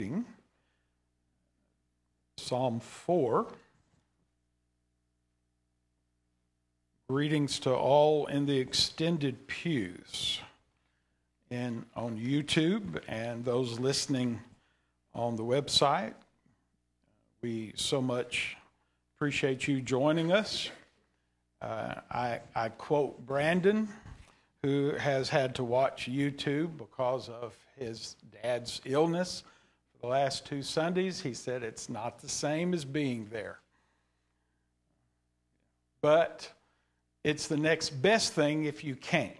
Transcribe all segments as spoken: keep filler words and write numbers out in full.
reading Psalm four. Greetings to all in the extended pews and on YouTube and those listening on the website. We so much appreciate you joining us. Uh, I, I quote Brandon, who has had to watch YouTube because of his dad's illness for the last two Sundays. He said it's not the same as being there. But it's the next best thing if you can't.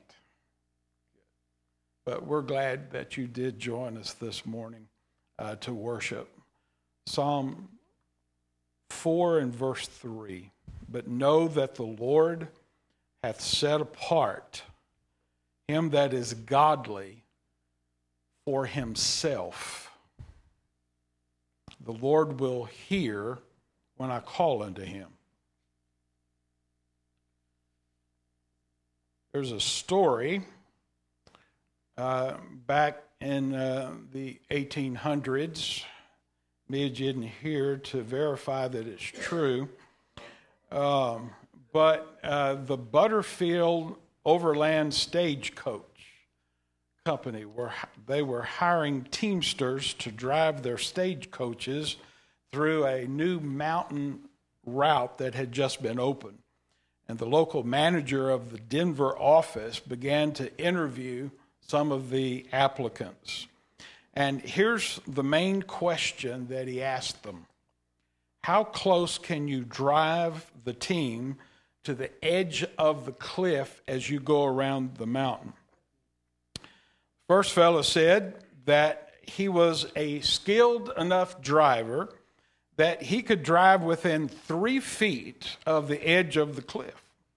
But we're glad that you did join us this morning uh, to worship. Psalm four and verse three. But know that the Lord hath set apart him that is godly for himself. The Lord will hear when I call unto him. There's a story uh, back in uh, the eighteen hundreds. Midge isn't here to verify that it's true. Um, but uh, the Butterfield Overland Stagecoach Company, were they were hiring teamsters to drive their stagecoaches through a new mountain route that had just been opened. And the local manager of the Denver office began to interview some of the applicants. And here's the main question that he asked them. How close can you drive the team to the edge of the cliff as you go around the mountain? First fellow said that he was a skilled enough driver that he could drive within three feet of the edge of the cliff.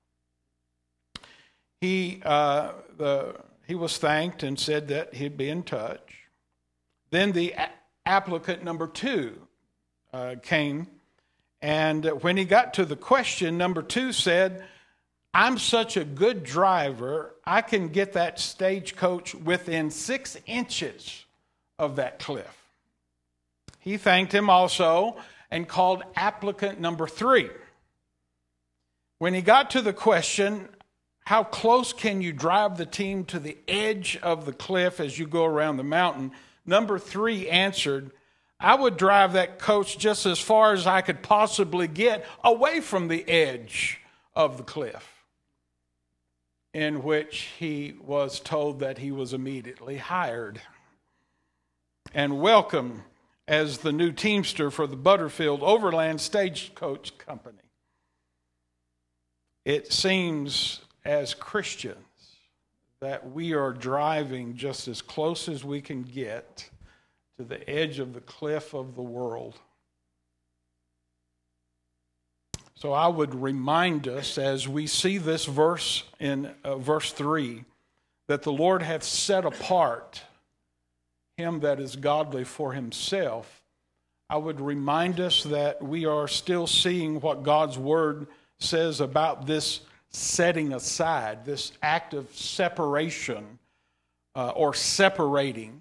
He, uh, the, he was thanked and said that he'd be in touch. Then the a- applicant number two uh, came, and when he got to the question, number two said, I'm such a good driver, I can get that stagecoach within six inches of that cliff. He thanked him also and called applicant number three. When he got to the question, how close can you drive the team to the edge of the cliff as you go around the mountain? Number three answered, I would drive that coach just as far as I could possibly get away from the edge of the cliff, in which he was told that he was immediately hired and welcomed as the new teamster for the Butterfield Overland Stagecoach Company. It seems as Christians that we are driving just as close as we can get to the edge of the cliff of the world. So I would remind us as we see this verse in uh, verse three, that the Lord hath set apart him that is godly for himself. I would remind us that we are still seeing what God's word says about this setting aside, this act of separation uh, or separating.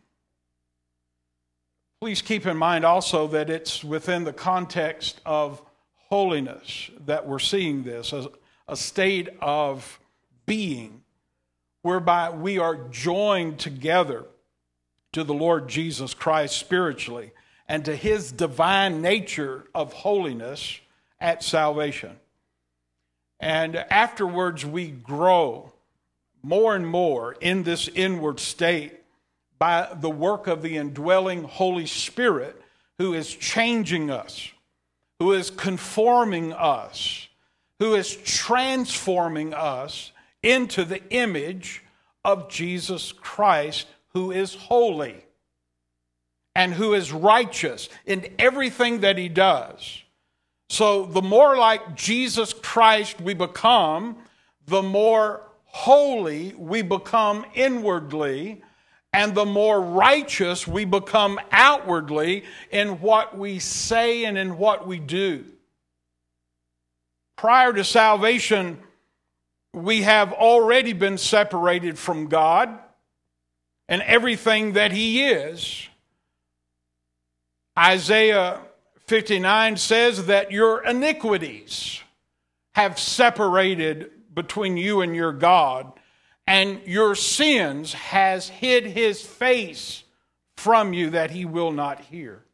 Please keep in mind also that it's within the context of holiness that we're seeing this, as a state of being whereby we are joined together to the Lord Jesus Christ spiritually and to his divine nature of holiness at salvation. And afterwards, we grow more and more in this inward state by the work of the indwelling Holy Spirit, who is changing us, who is conforming us, who is transforming us into the image of Jesus Christ, who is holy and who is righteous in everything that he does. So the more like Jesus Christ we become, the more holy we become inwardly, and the more righteous we become outwardly in what we say and in what we do. Prior to salvation, we have already been separated from God and everything that he is. Isaiah fifty-nine says that your iniquities have separated between you and your God, and your sins has hid his face from you that he will not hear.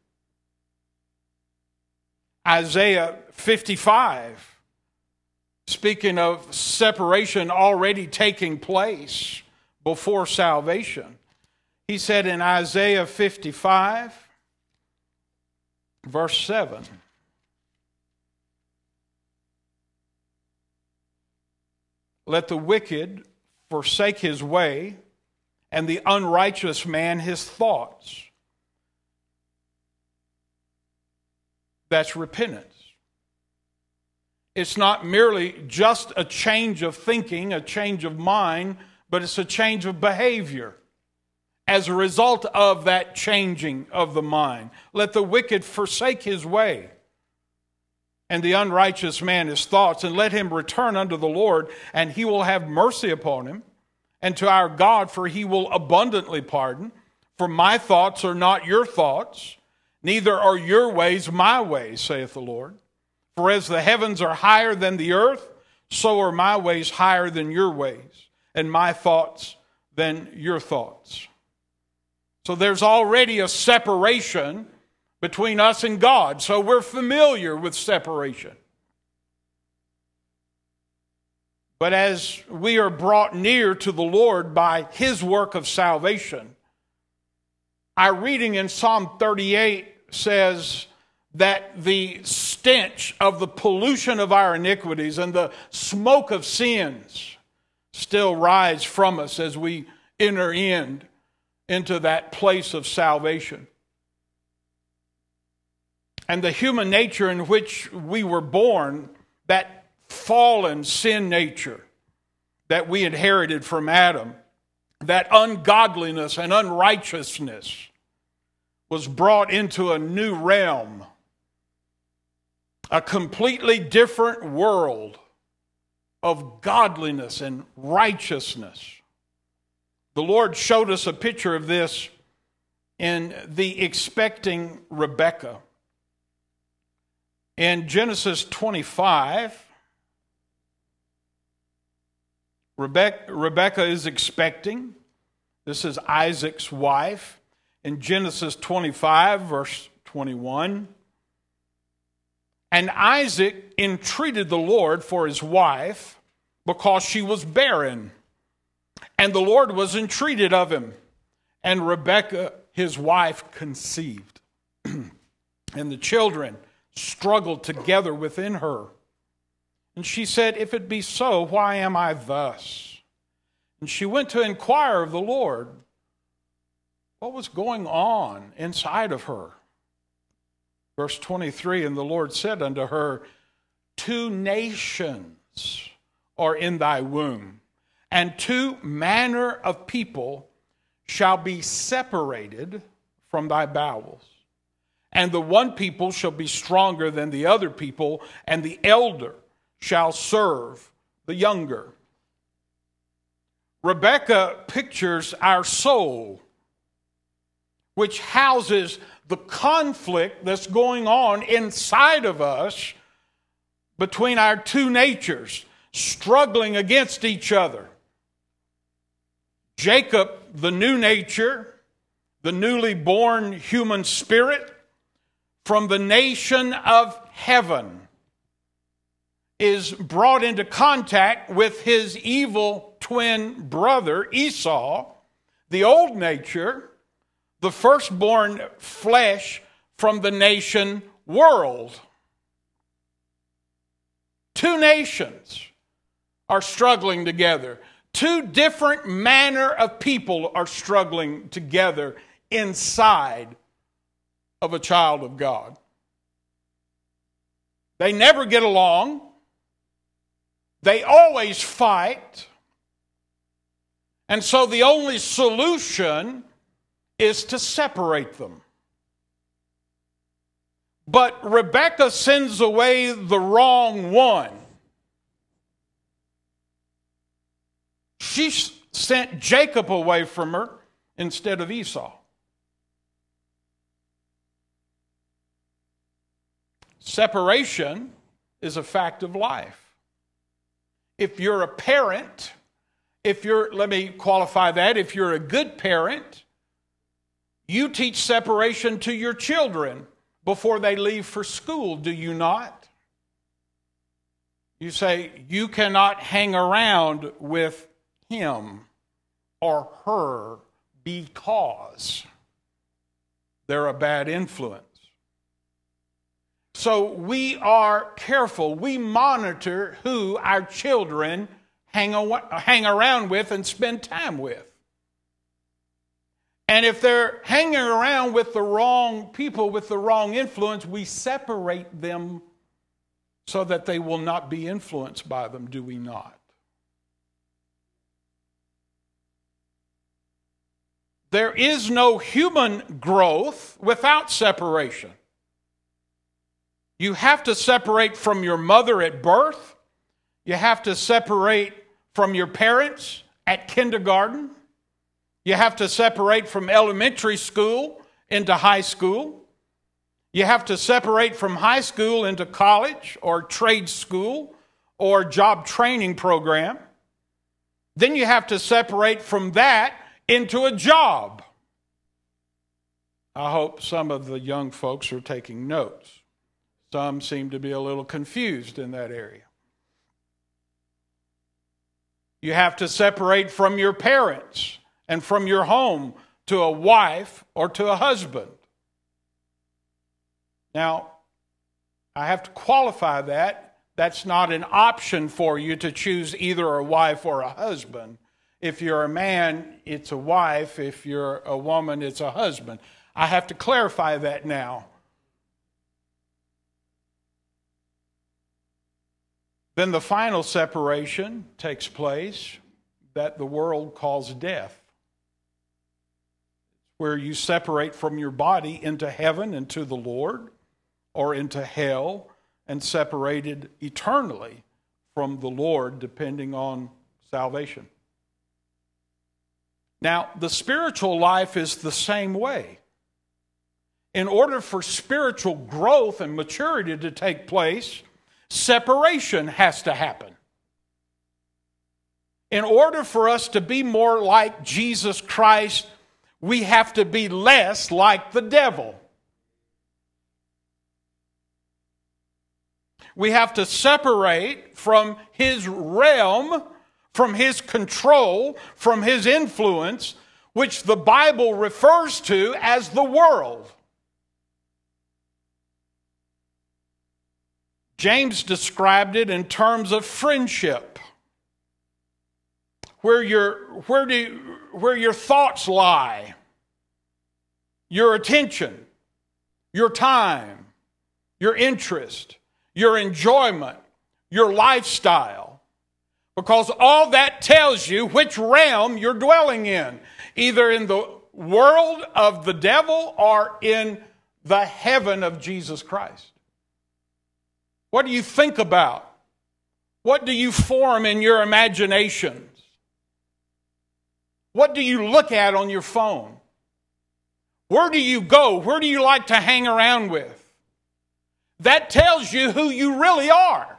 Isaiah fifty-five, speaking of separation already taking place before salvation, he said in Isaiah fifty-five, verse seven, let the wicked forsake his way, and the unrighteous man his thoughts. That's repentance. It's not merely just a change of thinking, a change of mind, but it's a change of behavior as a result of that changing of the mind. Let the wicked forsake his way, and the unrighteous man his thoughts, and let him return unto the Lord, and he will have mercy upon him, and to our God, for he will abundantly pardon. For my thoughts are not your thoughts, neither are your ways my ways, saith the Lord. For as the heavens are higher than the earth, so are my ways higher than your ways, and my thoughts than your thoughts. So there's already a separation between us and God. So we're familiar with separation. But as we are brought near to the Lord by his work of salvation, our reading in Psalm thirty-eight says that the stench of the pollution of our iniquities and the smoke of sins still rise from us as we enter in into that place of salvation. And the human nature in which we were born, that fallen sin nature that we inherited from Adam, that ungodliness and unrighteousness was brought into a new realm, a completely different world of godliness and righteousness. The Lord showed us a picture of this in the expecting Rebekah. In Genesis twenty-five, Rebecca, Rebekah is expecting. This is Isaac's wife. In Genesis twenty-five, verse twenty-one, and Isaac entreated the Lord for his wife because she was barren. And the Lord was entreated of him. And Rebekah, his wife, conceived. And the children struggled together within her. And she said, if it be so, why am I thus? And she went to inquire of the Lord what was going on inside of her. Verse twenty-three, and the Lord said unto her, two nations are in thy womb, and two manner of people shall be separated from thy bowels. And the one people shall be stronger than the other people, and the elder shall serve the younger. Rebekah pictures our soul, which houses the conflict that's going on inside of us between our two natures, struggling against each other. Jacob, the new nature, the newly born human spirit from the nation of heaven, is brought into contact with his evil twin brother Esau, the old nature, the firstborn flesh from the nation world. Two nations are struggling together. Two different manner of people are struggling together inside of a child of God. They never get along. They always fight. And so the only solution is to separate them. But Rebekah sends away the wrong one. She sent Jacob away from her instead of Esau. Separation is a fact of life. If you're a parent, if you're, let me qualify that, if you're a good parent, you teach separation to your children before they leave for school, do you not? You say, you cannot hang around with him or her because they're a bad influence. So we are careful. We monitor who our children hang, hang around with and spend time with. And if they're hanging around with the wrong people, with the wrong influence, we separate them so that they will not be influenced by them, do we not? There is no human growth without separation. You have to separate from your mother at birth. You have to separate from your parents at kindergarten. You have to separate from elementary school into high school. You have to separate from high school into college or trade school or job training program. Then you have to separate from that into a job. I hope some of the young folks are taking notes. Some seem to be a little confused in that area. You have to separate from your parents and from your home to a wife or to a husband. Now, I have to qualify that. That's not an option for you to choose either a wife or a husband. If you're a man, it's a wife. If you're a woman, it's a husband. I have to clarify that now. Then the final separation takes place that the world calls death, where you separate from your body into heaven and to the Lord, or into hell and separated eternally from the Lord, depending on salvation. Now, the spiritual life is the same way. In order for spiritual growth and maturity to take place, separation has to happen. In order for us to be more like Jesus Christ, we have to be less like the devil. We have to separate from his realm, from his control, from his influence, which the Bible refers to as the world. James described it in terms of friendship, where your, where do, where your thoughts lie, your attention, your time, your interest, your enjoyment, your lifestyle. Because all that tells you which realm you're dwelling in, either in the world of the devil or in the heaven of Jesus Christ. What do you think about? What do you form in your imaginations? What do you look at on your phone? Where do you go? Where do you like to hang around with? That tells you who you really are.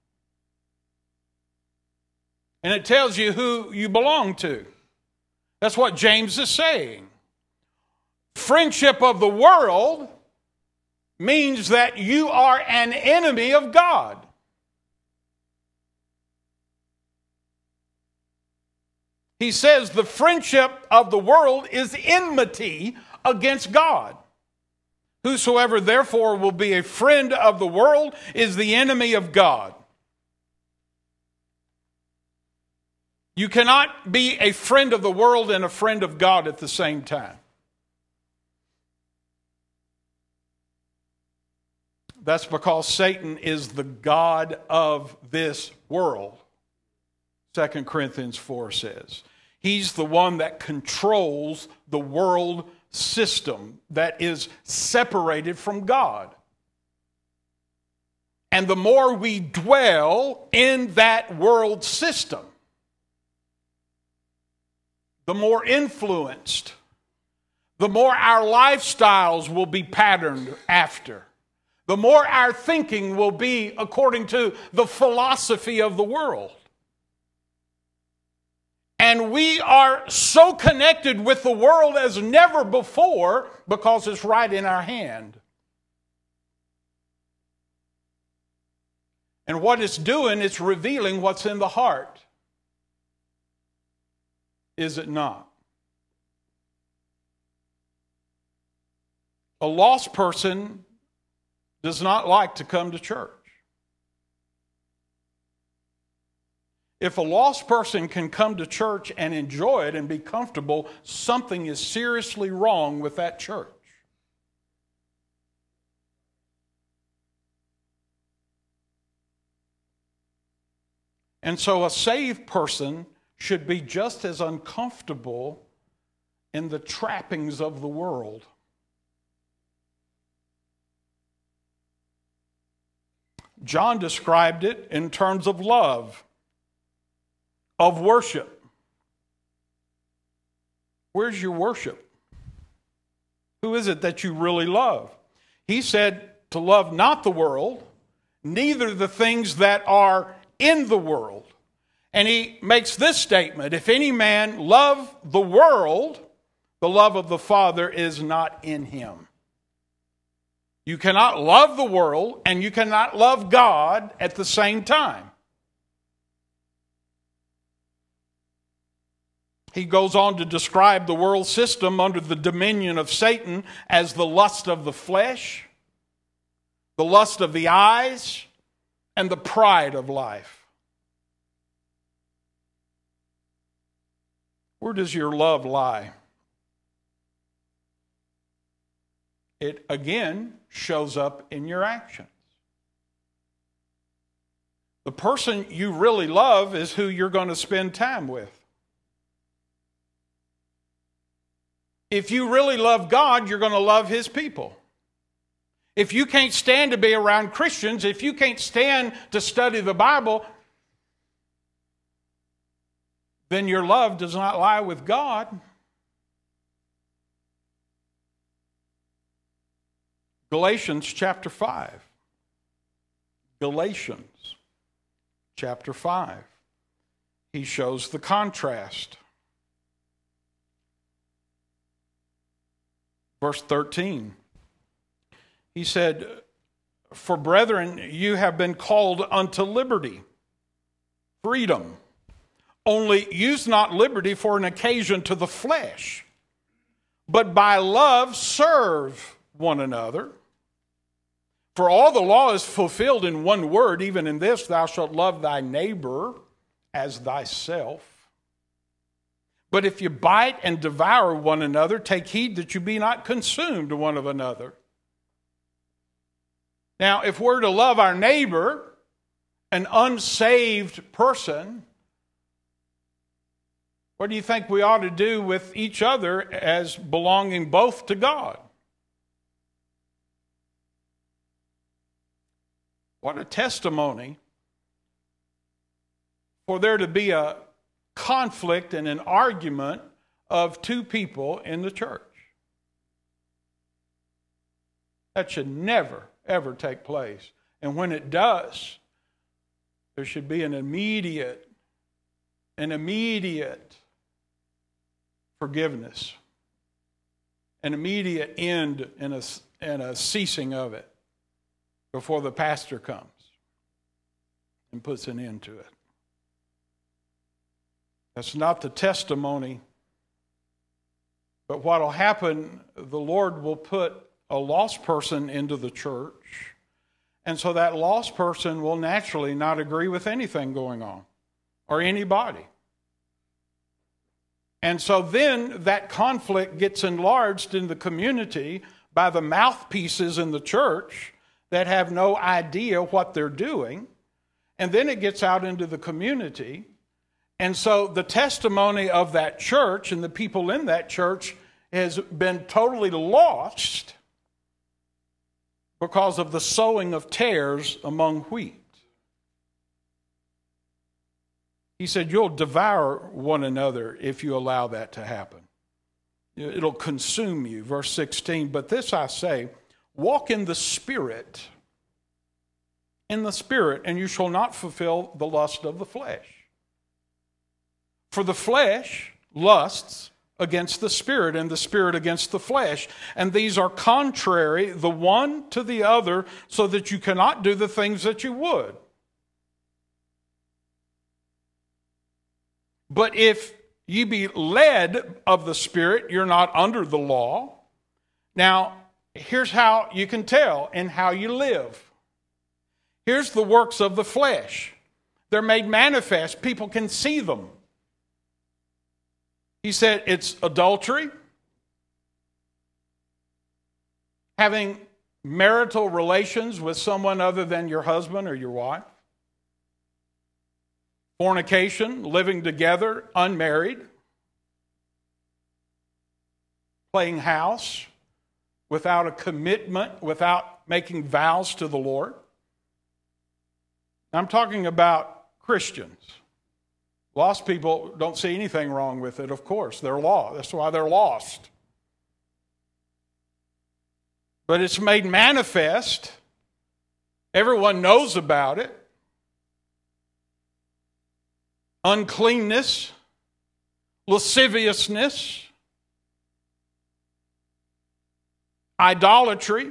And it tells you who you belong to. That's what James is saying. Friendship of the world means that you are an enemy of God. He says the friendship of the world is enmity against God. Whosoever therefore will be a friend of the world is the enemy of God. You cannot be a friend of the world and a friend of God at the same time. That's because Satan is the god of this world. Second Corinthians four says. He's the one that controls the world system that is separated from God. And the more we dwell in that world system, the more influenced, the more our lifestyles will be patterned after. the more our thinking will be according to the philosophy of the world. And we are so connected with the world as never before because it's right in our hand. And what it's doing, it's revealing what's in the heart. Is it not? A lost person does not like to come to church. If a lost person can come to church and enjoy it and be comfortable, something is seriously wrong with that church. And so a saved person should be just as uncomfortable in the trappings of the world. John described it in terms of love, of worship. Where's your worship? Who is it that you really love? He said to love not the world, neither the things that are in the world. And he makes this statement, if any man love the world, the love of the Father is not in him. You cannot love the world and you cannot love God at the same time. He goes on to describe the world system under the dominion of Satan as the lust of the flesh, the lust of the eyes, and the pride of life. Where does your love lie? It again shows up in your actions. The person you really love is who you're going to spend time with. If you really love God, you're going to love His people. If you can't stand to be around Christians, if you can't stand to study the Bible, then your love does not lie with God. Galatians chapter five. Galatians chapter five. He shows the contrast. Verse thirteen. He said, "For brethren, you have been called unto liberty, freedom. Only use not liberty for an occasion to the flesh, but by love serve one another. For all the law is fulfilled in one word, even in this, thou shalt love thy neighbor as thyself. But if you bite and devour one another, take heed that you be not consumed one of another." Now, if we're to love our neighbor, an unsaved person, what do you think we ought to do with each other as belonging both to God? What a testimony for there to be a conflict and an argument of two people in the church. That should never, ever take place. And when it does, there should be an immediate, an immediate forgiveness, an immediate end and a, and a ceasing of it before the pastor comes and puts an end to it. That's not the testimony, but what will happen, the Lord will put a lost person into the church, and so that lost person will naturally not agree with anything going on or anybody. And so then that conflict gets enlarged in the community by the mouthpieces in the church that have no idea what they're doing. And then it gets out into the community. And so the testimony of that church and the people in that church has been totally lost because of the sowing of tares among wheat. He said, you'll devour one another if you allow that to happen. It'll consume you. Verse sixteen, but this I say, walk in the Spirit, in the Spirit, and you shall not fulfill the lust of the flesh. For the flesh lusts against the Spirit, and the Spirit against the flesh. And these are contrary the one to the other, so that you cannot do the things that you would. But if ye be led of the Spirit, you're not under the law. Now, here's how you can tell in how you live. Here's the works of the flesh. They're made manifest. People can see them. He said it's adultery, having marital relations with someone other than your husband or your wife, fornication, living together unmarried, playing house without a commitment, without making vows to the Lord. I'm talking about Christians. Lost people don't see anything wrong with it, of course. They're lost. That's why they're lost. But it's made manifest. Everyone knows about it. Uncleanness, lasciviousness, idolatry,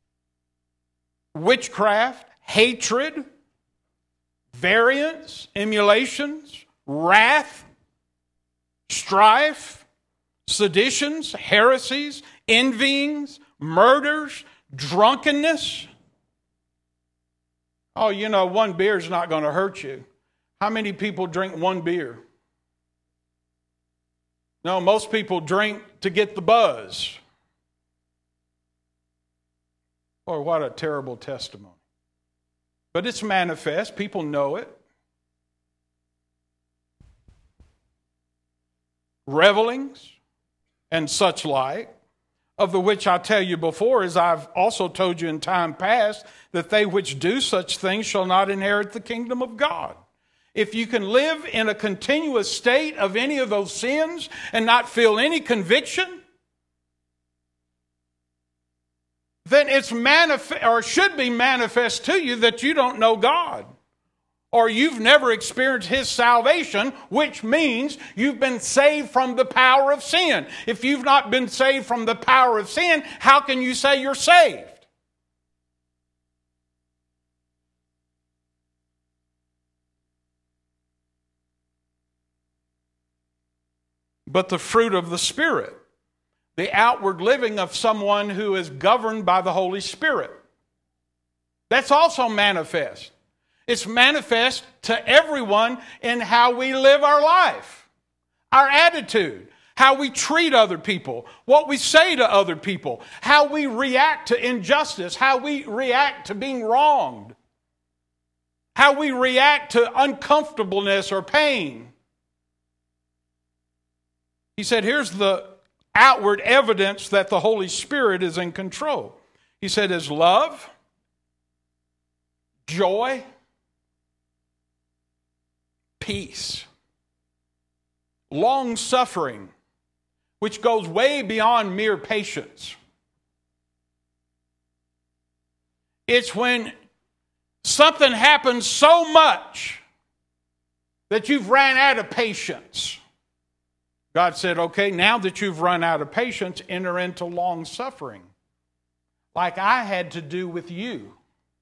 witchcraft, hatred, variance, emulations, wrath, strife, seditions, heresies, envyings, murders, drunkenness. Oh, you know, one beer is not going to hurt you. How many people drink one beer? No, most people drink to get the buzz. Boy, what a terrible testimony. But it's manifest. People know it. Revelings and such like, of the which I tell you before, as I've also told you in time past, that they which do such things shall not inherit the kingdom of God. If you can live in a continuous state of any of those sins and not feel any conviction, then it's manifest, or should be manifest to you, that you don't know God, or you've never experienced His salvation, which means you've been saved from the power of sin. If you've not been saved from the power of sin, how can you say you're saved? But the fruit of the Spirit, the outward living of someone who is governed by the Holy Spirit, that's also manifest. It's manifest to everyone in how we live our life, our attitude, how we treat other people, what we say to other people, how we react to injustice, how we react to being wronged, how we react to uncomfortableness or pain. He said, here's the outward evidence that the Holy Spirit is in control. He said, is love, joy, peace, long-suffering, which goes way beyond mere patience. It's when something happens so much that you've ran out of patience. God said, okay, now that you've run out of patience, enter into long suffering, like I had to do with you.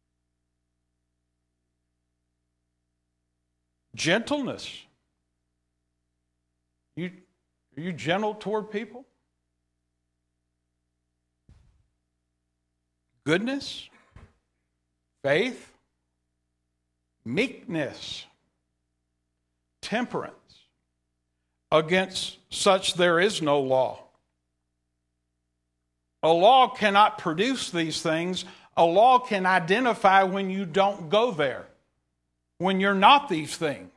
Gentleness. You, are you gentle toward people? Goodness, faith, meekness, temperance. Against such there is no law. A law cannot produce these things. A law can identify when you don't go there, when you're not these things.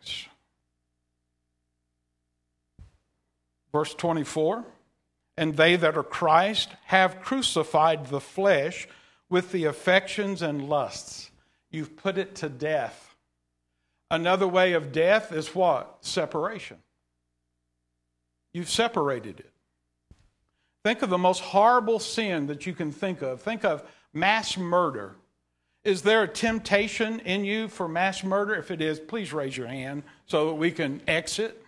Verse twenty-four, and they that are Christ have crucified the flesh with the affections and lusts. You've put it to death. Another way of death is what? Separation. You've separated it. Think of the most horrible sin that you can think of. Think of mass murder. Is there a temptation in you for mass murder? If it is, please raise your hand so that we can exit.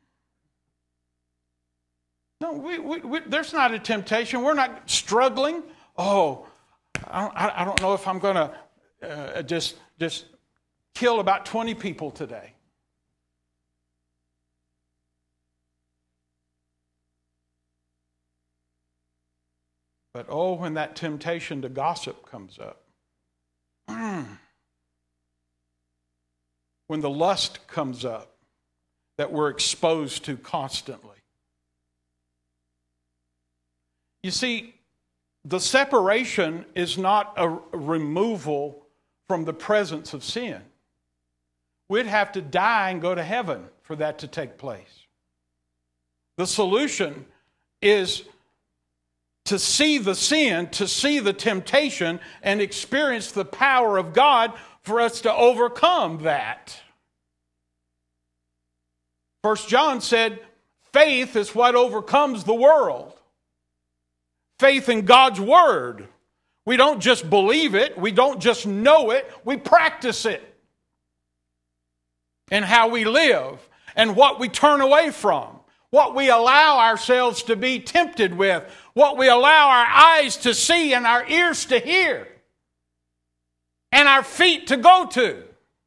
No, we, we, we, there's not a temptation. We're not struggling. Oh, I don't, I don't know if I'm going to uh, just, just kill about twenty people today. But oh, when that temptation to gossip comes up, when the lust comes up that we're exposed to constantly. You see, the separation is not a removal from the presence of sin. We'd have to die and go to heaven for that to take place. The solution is to see the sin, to see the temptation, and experience the power of God for us to overcome that. First John said, faith is what overcomes the world. Faith in God's Word. We don't just believe it, we don't just know it, we practice it. And how we live, and what we turn away from, what we allow ourselves to be tempted with, what we allow our eyes to see and our ears to hear, and our feet to go to.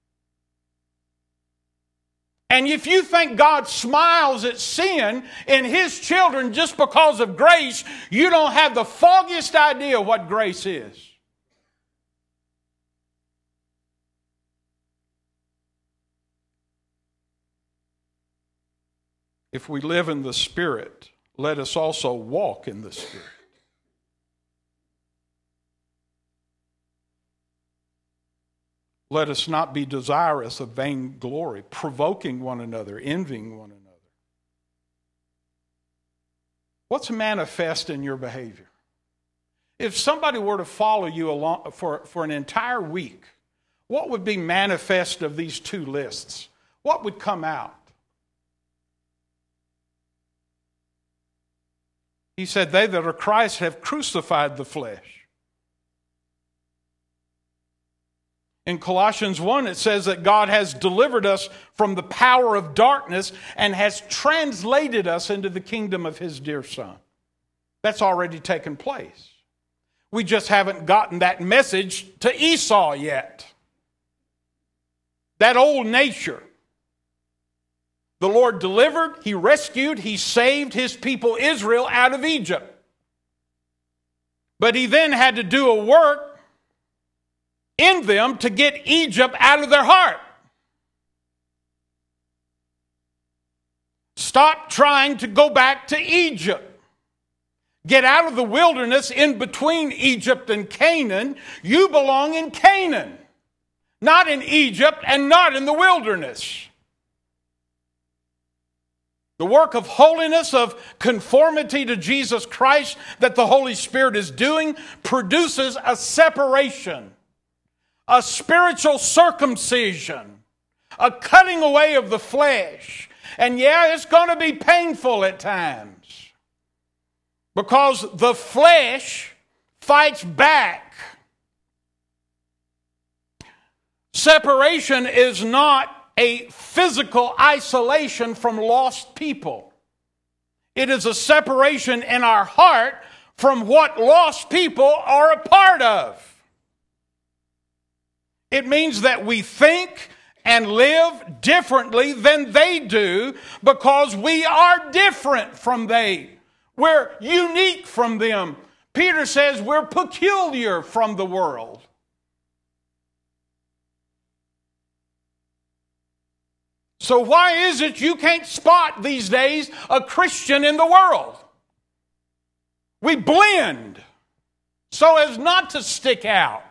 And if you think God smiles at sin in His children just because of grace, you don't have the foggiest idea what grace is. If we live in the Spirit, let us also walk in the Spirit. Let us not be desirous of vain glory, provoking one another, envying one another. What's manifest in your behavior? If somebody were to follow you along for, for an entire week, what would be manifest of these two lists? What would come out? He said, they that are Christ have crucified the flesh. In Colossians one, it says that God has delivered us from the power of darkness and has translated us into the kingdom of His dear Son. That's already taken place. We just haven't gotten that message to Esau yet. That old nature. The Lord delivered, He rescued, He saved His people Israel out of Egypt. But He then had to do a work in them to get Egypt out of their heart. Stop trying to go back to Egypt. Get out of the wilderness in between Egypt and Canaan. You belong in Canaan, not in Egypt and not in the wilderness. The work of holiness, of conformity to Jesus Christ that the Holy Spirit is doing produces a separation. A spiritual circumcision, a cutting away of the flesh. And yeah, it's going to be painful at times because the flesh fights back. Separation is not a physical isolation from lost people. It is a separation in our heart from what lost people are a part of. It means that we think and live differently than they do because we are different from they. We're unique from them. Peter says we're peculiar from the world. So why is it you can't spot these days a Christian in the world? We blend so as not to stick out.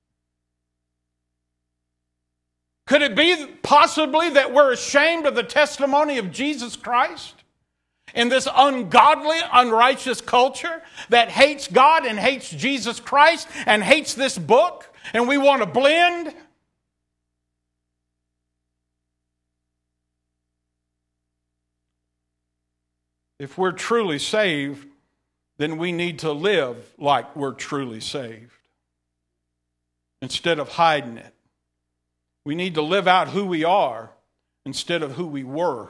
Could it be possibly that we're ashamed of the testimony of Jesus Christ in this ungodly, unrighteous culture that hates God and hates Jesus Christ and hates this book, and we want to blend? If we're truly saved, then we need to live like we're truly saved. instead of hiding it. We need to live out who we are instead of who we were.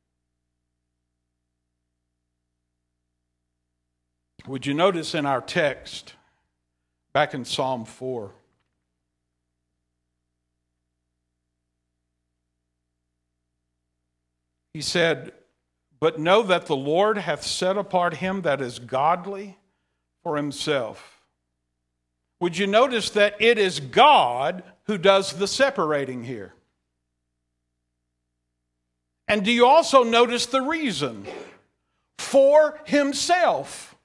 Would you notice in our text, back in Psalm four, he said, "But know that the Lord hath set apart him that is godly for himself." Would you notice that it is God who does the separating here? And do you also notice the reason? For himself.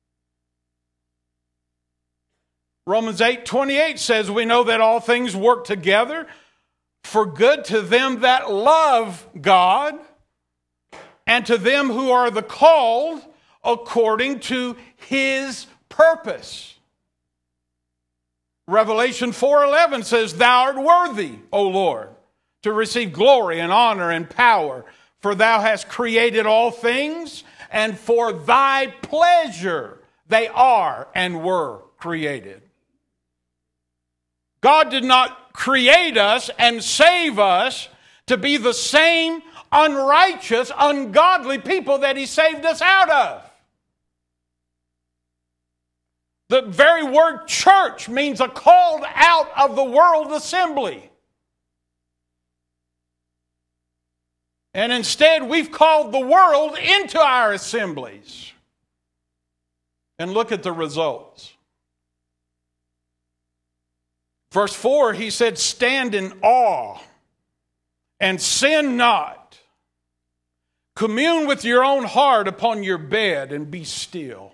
Romans eight twenty-eight says, we know that all things work together for good to them that love God and to them who are the called according to his purpose. Revelation four eleven says, "Thou art worthy, O Lord, to receive glory and honor and power, for thou hast created all things, and for thy pleasure they are and were created." God did not create us and save us to be the same unrighteous, ungodly people that he saved us out of. The very word church means a called out of the world assembly. And instead, we've called the world into our assemblies. And look at the results. Verse four, he said, "Stand in awe and sin not. Commune with your own heart upon your bed and be still."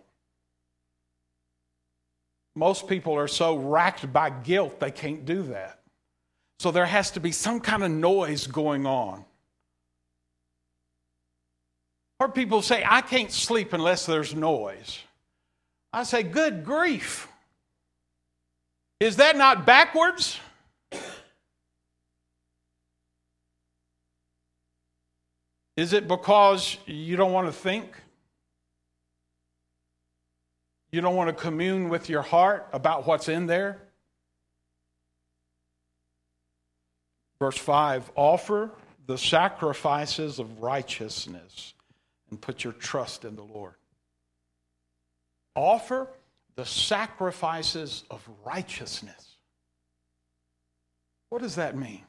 Most people are so racked by guilt they can't do that. So there has to be some kind of noise going on. Or people say, "I can't sleep unless there's noise." I say, good grief. Is that not backwards? Is it because you don't want to think? You don't want to commune with your heart about what's in there? Verse five, "Offer the sacrifices of righteousness and put your trust in the Lord." Offer the sacrifices of righteousness. What does that mean?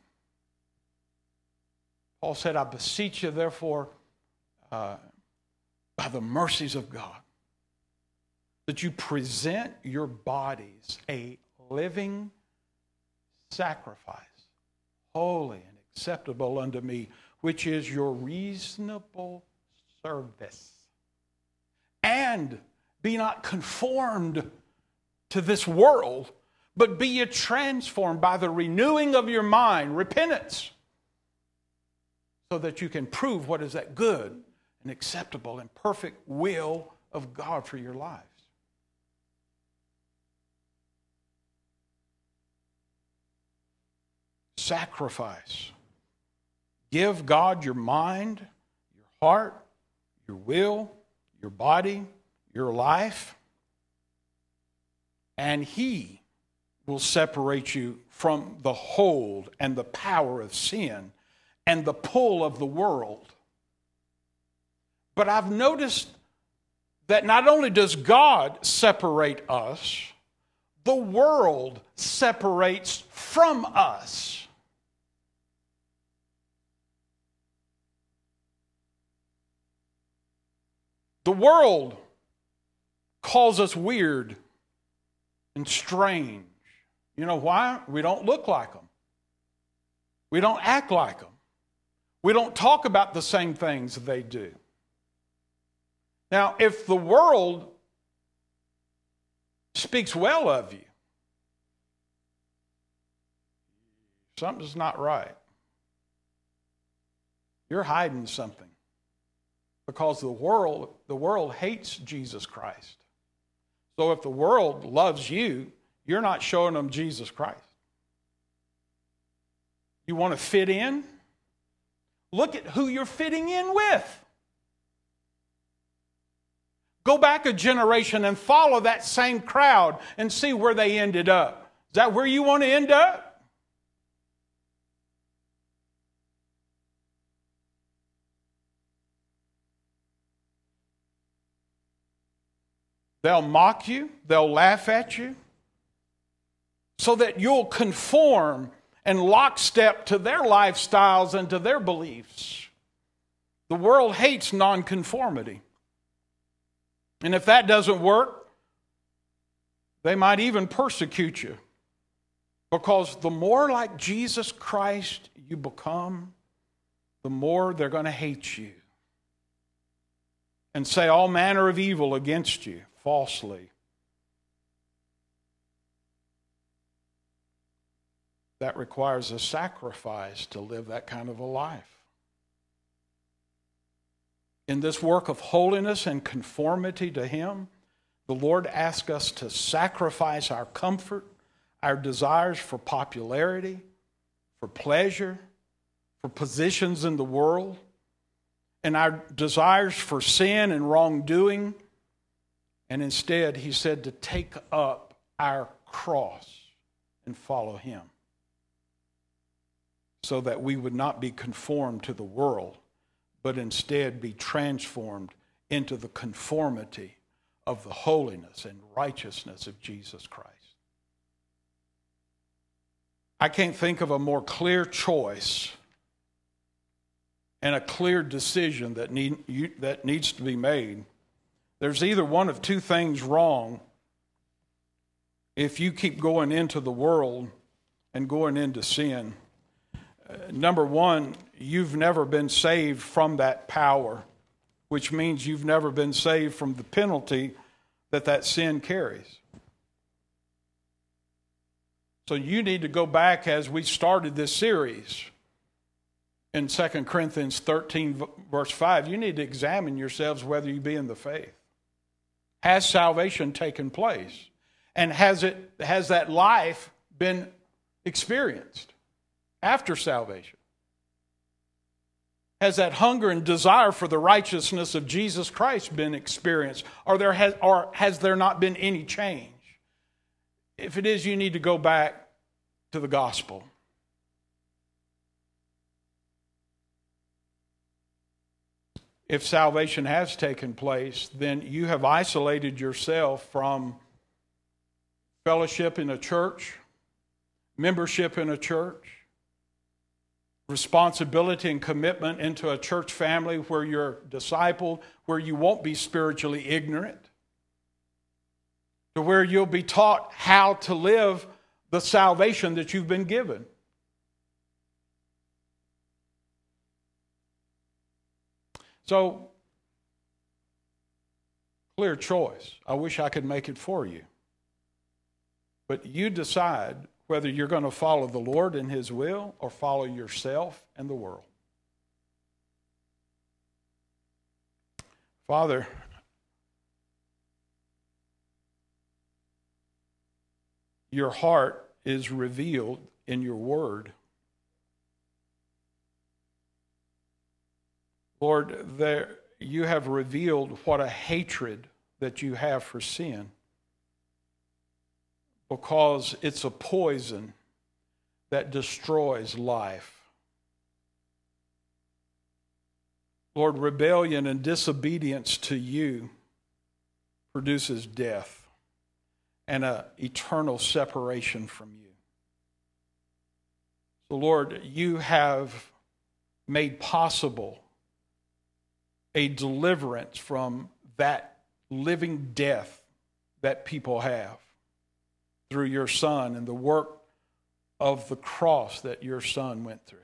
Paul said, "I beseech you, therefore, uh, by the mercies of God, that you present your bodies a living sacrifice, holy and acceptable unto me, which is your reasonable service. And be not conformed to this world, but be ye transformed by the renewing of your mind," repentance, "so that you can prove what is that good and acceptable and perfect will of God for your lives." Sacrifice. Give God your mind, your heart, your will, your body, your life, and he will separate you from the hold and the power of sin and the pull of the world. But I've noticed that not only does God separate us, the world separates from us. The world calls us weird and strange. You know why? We don't look like them. We don't act like them. We don't talk about the same things they do. Now, if the world speaks well of you, something's not right. You're hiding something. Because the world, the world hates Jesus Christ. So if the world loves you, you're not showing them Jesus Christ. You want to fit in? Look at who you're fitting in with. Go back a generation and follow that same crowd and see where they ended up. that where you want to end up? They'll mock you. They'll laugh at you, so that you'll conform and lockstep to their lifestyles and to their beliefs. The world hates nonconformity. And if that doesn't work, they might even persecute you. Because the more like Jesus Christ you become, the more they're going to hate you and say all manner of evil against you falsely. That requires a sacrifice to live that kind of a life. In this work of holiness and conformity to Him, the Lord asks us to sacrifice our comfort, our desires for popularity, for pleasure, for positions in the world, and our desires for sin and wrongdoing. And instead, He said to take up our cross and follow Him, so that we would not be conformed to the world, but instead be transformed into the conformity of the holiness and righteousness of Jesus Christ. I can't think of a more clear choice and a clear decision that need, you, that needs to be made. There's either one of two things wrong if you keep going into the world and going into sin. Uh, number one, you've never been saved from that power, which means you've never been saved from the penalty that that sin carries. So you need to go back, as we started this series in Second Corinthians thirteen, verse five. You need to examine yourselves whether you be in the faith. Has salvation taken place? And has it has that life been experienced after salvation? Has that hunger and desire for the righteousness of Jesus Christ been experienced? Or, there has, or has there not been any change? If it is, you need to go back to the gospel. If salvation has taken place, then you have isolated yourself from fellowship in a church, membership in a church, responsibility and commitment into a church family where you're discipled, where you won't be spiritually ignorant, to where you'll be taught how to live the salvation that you've been given. So, clear choice. I wish I could make it for you. But you decide whether you're going to follow the Lord and His will or follow yourself and the world. Father, your heart is revealed in your word. Lord, there, you have revealed what a hatred that you have for sin, because it's a poison that destroys life. Lord, rebellion and disobedience to you produces death and an eternal separation from you. So, Lord, you have made possible a deliverance from that living death that people have through your Son and the work of the cross that your Son went through.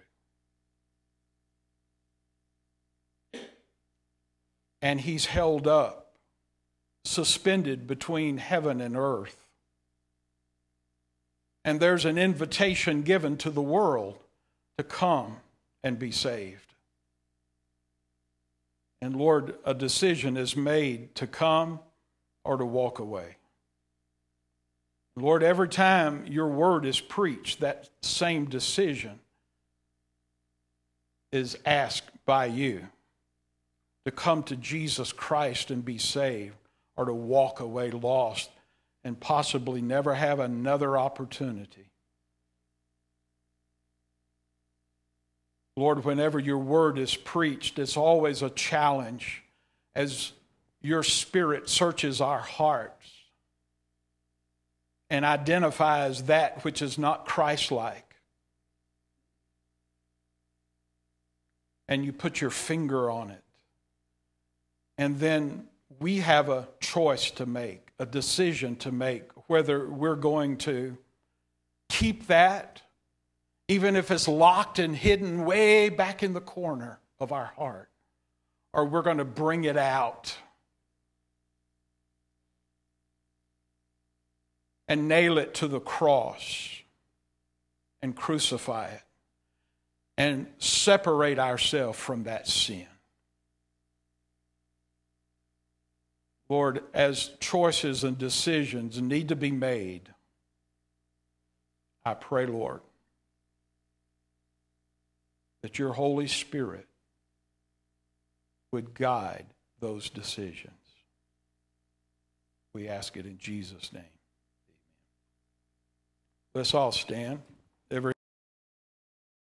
And He's held up, suspended between heaven and earth. And there's an invitation given to the world to come and be saved. And Lord, a decision is made to come or to walk away. Lord, every time your word is preached, that same decision is asked by you, to come to Jesus Christ and be saved, or to walk away lost and possibly never have another opportunity. Lord, whenever your word is preached, it's always a challenge as your Spirit searches our hearts and identifies that which is not Christ-like. And you put your finger on it. And then we have a choice to make, a decision to make, whether we're going to keep that, even if it's locked and hidden way back in the corner of our heart, or we're going to bring it out and nail it to the cross and crucify it and separate ourselves from that sin. Lord, as choices and decisions need to be made, I pray, Lord, that your Holy Spirit would guide those decisions. We ask it in Jesus' name. Let's all stand.